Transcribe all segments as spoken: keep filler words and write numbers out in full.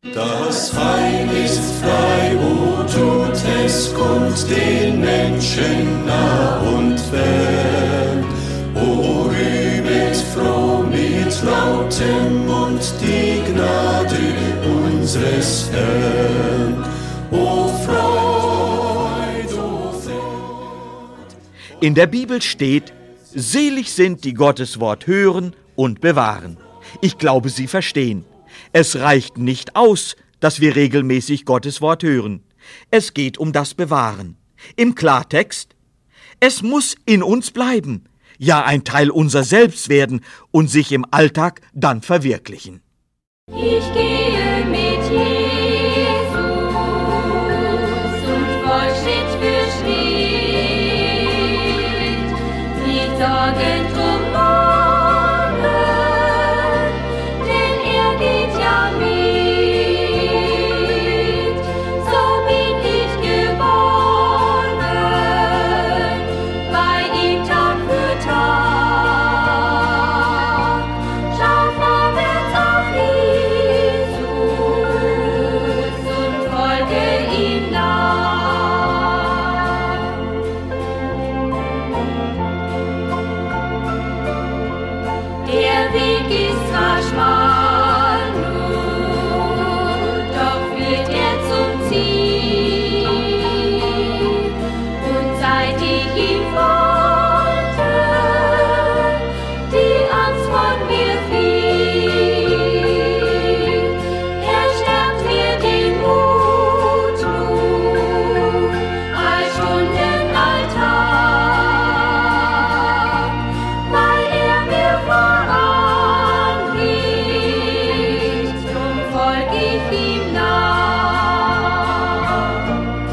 Das Heil ist frei, o tut es kund den Menschen nah und fern. O rühmet froh mit lautem Mund die Gnade unseres Herrn. O Freud, o Freud. In der Bibel steht: Selig sind, die Gottes Wort hören und bewahren. Ich glaube, Sie verstehen. Es reicht nicht aus, dass wir regelmäßig Gottes Wort hören. Es geht um das Bewahren. Im Klartext: Es muss in uns bleiben, ja ein Teil unser Selbst werden und sich im Alltag dann verwirklichen. Ich gehe mit Jesus und voll Schritt für Schritt, nicht sorgend um morgen, denn er geht ja mit. So bin ich geborgen, bei ihm Tag für Tag. Schau vorwärts auf Jesus und folge ihm nach. Der Weg ist zwar schmal, nur doch wird er zum Ziel. Und seit ich ihm folgte, die Angst von mir fiel. Er stärkt mir den Mut nun, all Stunden, all Tag, weil er mir vorangeht, drum folg ich ihm nach.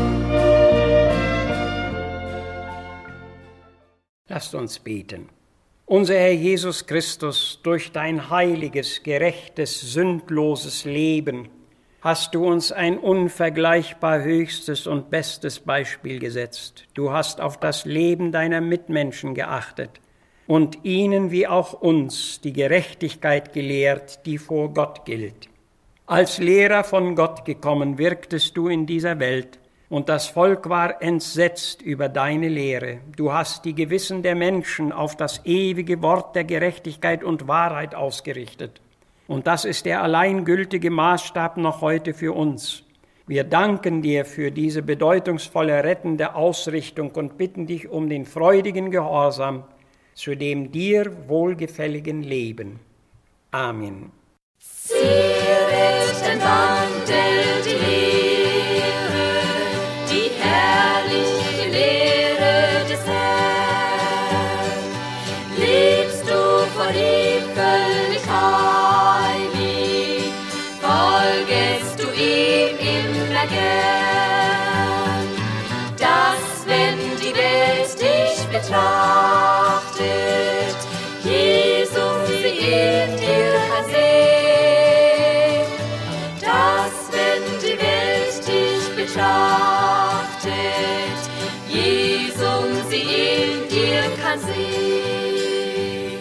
Lasst uns beten. Unser Herr Jesus Christus, durch dein heiliges, gerechtes, sündloses Leben hast du uns ein unvergleichbar höchstes und bestes Beispiel gesetzt. Du hast auf das Leben deiner Mitmenschen geachtet und ihnen wie auch uns die Gerechtigkeit gelehrt, die vor Gott gilt. Als Lehrer von Gott gekommen, wirktest du in dieser Welt, und das Volk war entsetzt über deine Lehre. Du hast die Gewissen der Menschen auf das ewige Wort der Gerechtigkeit und Wahrheit ausgerichtet. Und das ist der allein gültige Maßstab noch heute für uns. Wir danken dir für diese bedeutungsvolle rettende Ausrichtung und bitten dich um den freudigen Gehorsam zu dem dir wohlgefälligen Leben. Amen. Zieret den Wandel, die Lehre, die herrliche Lehre des Herrn. Lebst du vor ihm völlig heilig, folgest du ihm immer gern, dass wenn die Welt dich betrachtet, Jesus sie in dir kann sehen, dass wenn die Welt dich betrachtet, Jesus sie in dir kann sehen.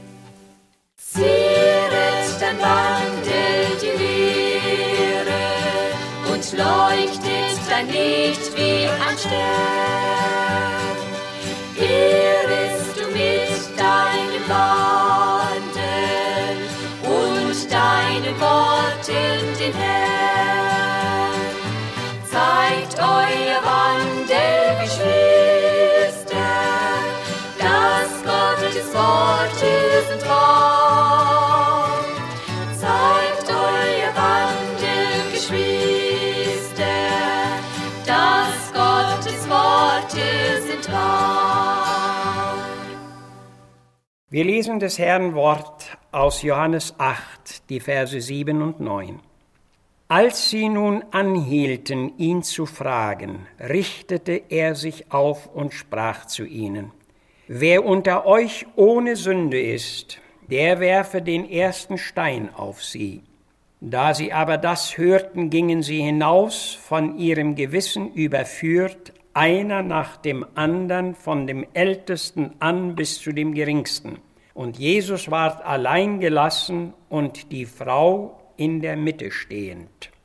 Zieret dein Wandel die Lehre und leuchtet dein Licht wie ein Stern. Ehrest du mit deinem Wandel und deinen Worten den Herrn. Zeigt euer Wandel, Geschwister, dass Gottes Worte sind wahr. Zeigt euer Wandel, Geschwister, dass Gottes Worte sind wahr. Wir lesen des Herrn Wort aus Johannes acht, die Verse sieben und neun. Als sie nun anhielten, ihn zu fragen, richtete er sich auf und sprach zu ihnen: Wer unter euch ohne Sünde ist, der werfe den ersten Stein auf sie. Da sie aber das hörten, gingen sie hinaus, von ihrem Gewissen überführt, einer nach dem andern, von dem Ältesten an bis zu dem Geringsten. Und Jesus ward allein gelassen und die Frau in der Mitte stehend.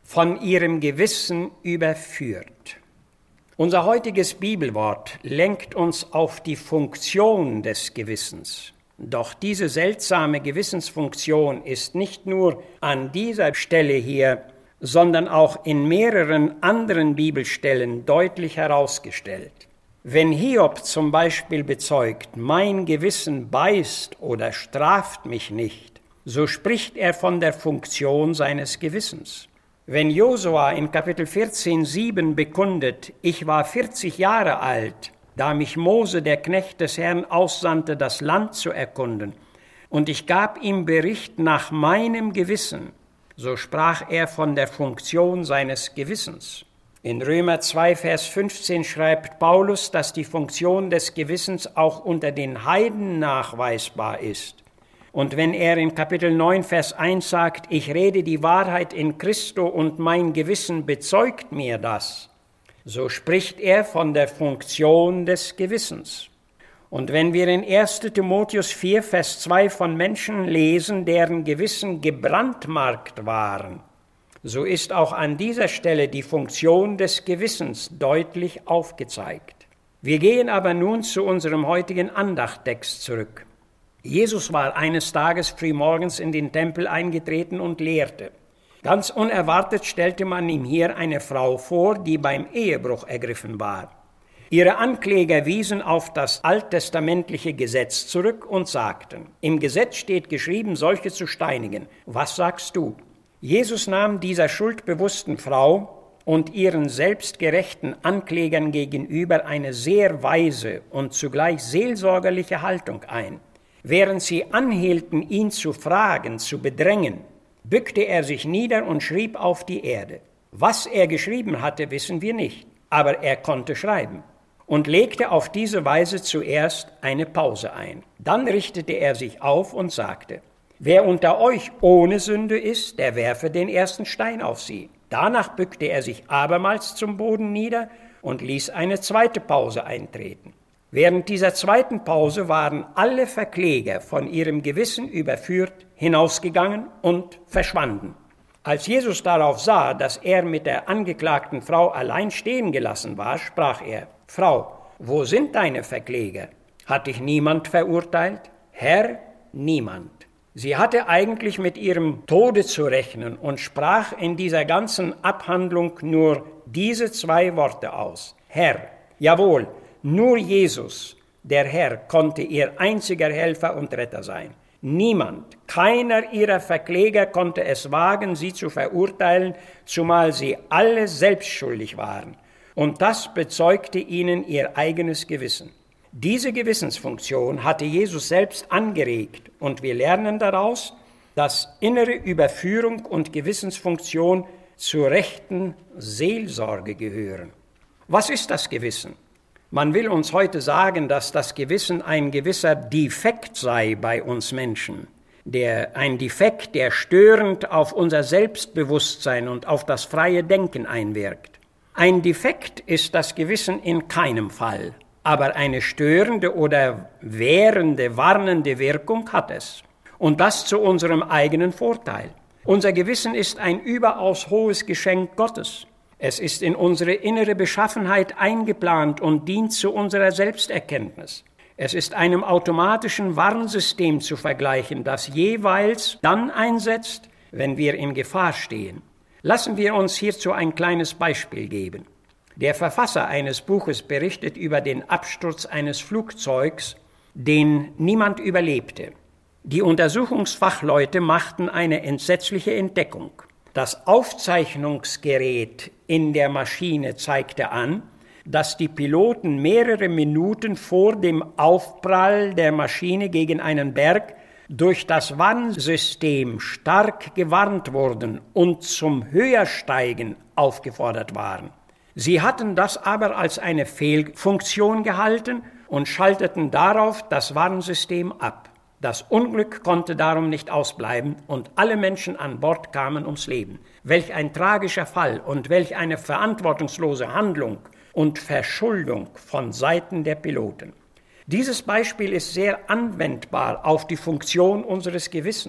von ihrem Gewissen überführt. Unser heutiges Bibelwort lenkt uns auf die Funktion des Gewissens. Doch diese seltsame Gewissensfunktion ist nicht nur an dieser Stelle hier, sondern auch in mehreren anderen Bibelstellen deutlich herausgestellt. Wenn Hiob zum Beispiel bezeugt, mein Gewissen beißt oder straft mich nicht, so spricht er von der Funktion seines Gewissens. Wenn Josua in Kapitel vierzehn, sieben bekundet, ich war vierzig Jahre alt, da mich Mose, der Knecht des Herrn, aussandte, das Land zu erkunden, und ich gab ihm Bericht nach meinem Gewissen, so sprach er von der Funktion seines Gewissens. In Römer zwei, Vers fünfzehn schreibt Paulus, dass die Funktion des Gewissens auch unter den Heiden nachweisbar ist. Und wenn er in Kapitel neun, Vers eins sagt, ich rede die Wahrheit in Christo und mein Gewissen bezeugt mir das, so spricht er von der Funktion des Gewissens. Und wenn wir in erster Timotheus vier, Vers zwei von Menschen lesen, deren Gewissen gebrandmarkt waren, so ist auch an dieser Stelle die Funktion des Gewissens deutlich aufgezeigt. Wir gehen aber nun zu unserem heutigen Andachttext zurück. Jesus war eines Tages frühmorgens in den Tempel eingetreten und lehrte. Ganz unerwartet stellte man ihm hier eine Frau vor, die beim Ehebruch ergriffen war. Ihre Ankläger wiesen auf das alttestamentliche Gesetz zurück und sagten, im Gesetz steht geschrieben, solche zu steinigen. Was sagst du? Jesus nahm dieser schuldbewussten Frau und ihren selbstgerechten Anklägern gegenüber eine sehr weise und zugleich seelsorgerliche Haltung ein. Während sie anhielten, ihn zu fragen, zu bedrängen, bückte er sich nieder und schrieb auf die Erde. Was er geschrieben hatte, wissen wir nicht, aber er konnte schreiben und legte auf diese Weise zuerst eine Pause ein. Dann richtete er sich auf und sagte, wer unter euch ohne Sünde ist, der werfe den ersten Stein auf sie. Danach bückte er sich abermals zum Boden nieder und ließ eine zweite Pause eintreten. Während dieser zweiten Pause waren alle Verkläger von ihrem Gewissen überführt, hinausgegangen und verschwanden. Als Jesus darauf sah, dass er mit der angeklagten Frau allein stehen gelassen war, sprach er, Frau, wo sind deine Verkläger? Hat dich niemand verurteilt? Herr, niemand. Sie hatte eigentlich mit ihrem Tode zu rechnen und sprach in dieser ganzen Abhandlung nur diese zwei Worte aus. Herr, jawohl, nur Jesus, der Herr, konnte ihr einziger Helfer und Retter sein. Niemand, keiner ihrer Verkläger konnte es wagen, sie zu verurteilen, zumal sie alle selbst schuldig waren. Und das bezeugte ihnen ihr eigenes Gewissen. Diese Gewissensfunktion hatte Jesus selbst angeregt und wir lernen daraus, dass innere Überführung und Gewissensfunktion zur rechten Seelsorge gehören. Was ist das Gewissen? Man will uns heute sagen, dass das Gewissen ein gewisser Defekt sei bei uns Menschen. Der, ein Defekt, der störend auf unser Selbstbewusstsein und auf das freie Denken einwirkt. Ein Defekt ist das Gewissen in keinem Fall, aber eine störende oder wehrende, warnende Wirkung hat es. Und das zu unserem eigenen Vorteil. Unser Gewissen ist ein überaus hohes Geschenk Gottes. Es ist in unsere innere Beschaffenheit eingeplant und dient zu unserer Selbsterkenntnis. Es ist einem automatischen Warnsystem zu vergleichen, das jeweils dann einsetzt, wenn wir in Gefahr stehen. Lassen wir uns hierzu ein kleines Beispiel geben. Der Verfasser eines Buches berichtet über den Absturz eines Flugzeugs, den niemand überlebte. Die Untersuchungsfachleute machten eine entsetzliche Entdeckung. Das Aufzeichnungsgerät in der Maschine zeigte an, dass die Piloten mehrere Minuten vor dem Aufprall der Maschine gegen einen Berg durch das Warnsystem stark gewarnt wurden und zum Höhersteigen aufgefordert waren. Sie hatten das aber als eine Fehlfunktion gehalten und schalteten darauf das Warnsystem ab. Das Unglück konnte darum nicht ausbleiben und alle Menschen an Bord kamen ums Leben. Welch ein tragischer Fall und welch eine verantwortungslose Handlung und Verschuldung von Seiten der Piloten. Dieses Beispiel ist sehr anwendbar auf die Funktion unseres Gewissens.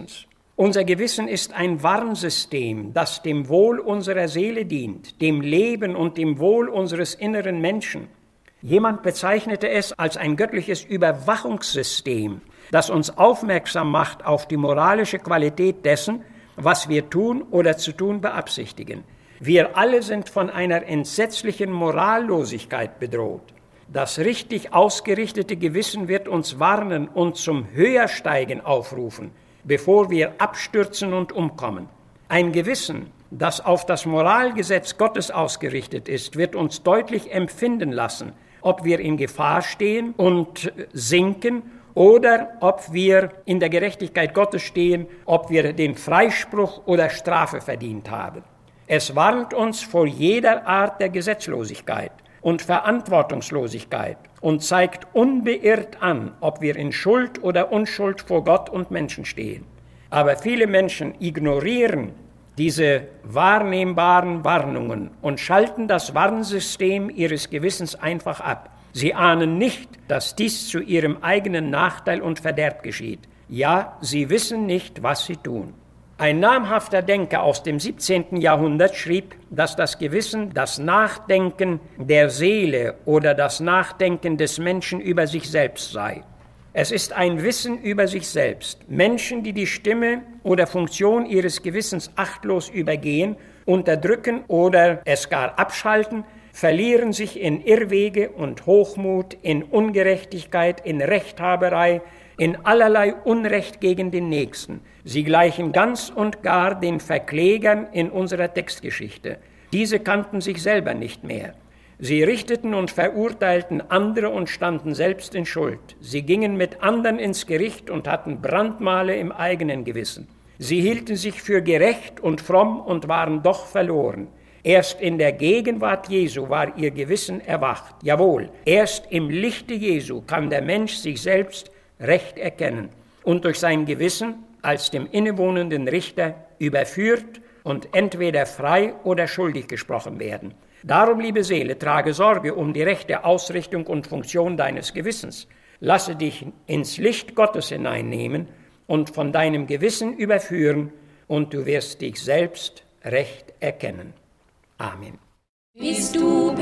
Unser Gewissen ist ein Warnsystem, das dem Wohl unserer Seele dient, dem Leben und dem Wohl unseres inneren Menschen. Jemand bezeichnete es als ein göttliches Überwachungssystem, das uns aufmerksam macht auf die moralische Qualität dessen, was wir tun oder zu tun beabsichtigen. Wir alle sind von einer entsetzlichen Morallosigkeit bedroht. Das richtig ausgerichtete Gewissen wird uns warnen und zum Höhersteigen aufrufen, bevor wir abstürzen und umkommen. Ein Gewissen, das auf das Moralgesetz Gottes ausgerichtet ist, wird uns deutlich empfinden lassen, ob wir in Gefahr stehen und sinken oder ob wir in der Gerechtigkeit Gottes stehen, ob wir den Freispruch oder Strafe verdient haben. Es warnt uns vor jeder Art der Gesetzlosigkeit und Verantwortungslosigkeit und zeigt unbeirrt an, ob wir in Schuld oder Unschuld vor Gott und Menschen stehen. Aber viele Menschen ignorieren diese wahrnehmbaren Warnungen und schalten das Warnsystem ihres Gewissens einfach ab. Sie ahnen nicht, dass dies zu ihrem eigenen Nachteil und Verderb geschieht. Ja, sie wissen nicht, was sie tun. Ein namhafter Denker aus dem siebzehnten Jahrhundert schrieb, dass das Gewissen das Nachdenken der Seele oder das Nachdenken des Menschen über sich selbst sei. Es ist ein Wissen über sich selbst. Menschen, die die Stimme oder Funktion ihres Gewissens achtlos übergehen, unterdrücken oder es gar abschalten, verlieren sich in Irrwege und Hochmut, in Ungerechtigkeit, in Rechthaberei, in allerlei Unrecht gegen den Nächsten. Sie gleichen ganz und gar den Verklägern in unserer Textgeschichte. Diese kannten sich selber nicht mehr. Sie richteten und verurteilten andere und standen selbst in Schuld. Sie gingen mit anderen ins Gericht und hatten Brandmale im eigenen Gewissen. Sie hielten sich für gerecht und fromm und waren doch verloren. Erst in der Gegenwart Jesu war ihr Gewissen erwacht. Jawohl, erst im Lichte Jesu kann der Mensch sich selbst recht erkennen und durch sein Gewissen als dem innewohnenden Richter überführt und entweder frei oder schuldig gesprochen werden. Darum, liebe Seele, trage Sorge um die rechte Ausrichtung und Funktion deines Gewissens. Lasse dich ins Licht Gottes hineinnehmen und von deinem Gewissen überführen, und du wirst dich selbst recht erkennen. Amen. Bist du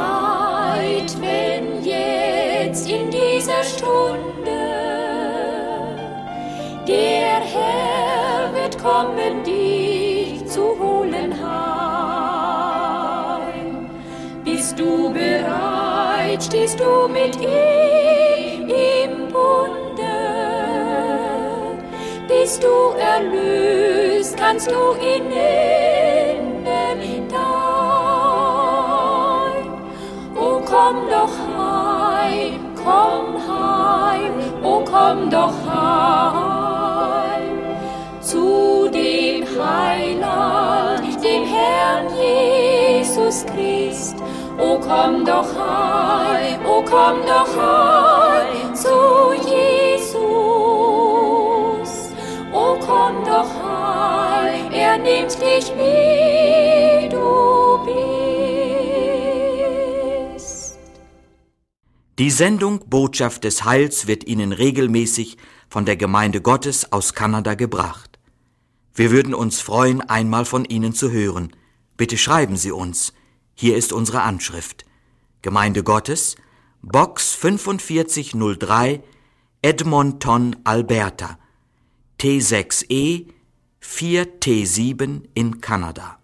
bereit, wenn jetzt in dieser Stunde der Herr wird kommen, dich zu holen heim? Bist du bereit, stehst du mit ihm im Bunde? Bist du erlöst, kannst du ihn nennen dein? O komm doch heim, komm heim, o komm doch heim zu dem Heiland, dem Herrn Jesus Christ. O komm doch heim, o komm doch heim zu Jesus. O komm doch heim, er nimmt dich wie du bist. Die Sendung Botschaft des Heils wird Ihnen regelmäßig von der Gemeinde Gottes aus Kanada gebracht. Wir würden uns freuen, einmal von Ihnen zu hören. Bitte schreiben Sie uns. Hier ist unsere Anschrift. Gemeinde Gottes, Box fünfundvierzig null drei, Edmonton, Alberta, T sechs E vier T sieben in Kanada.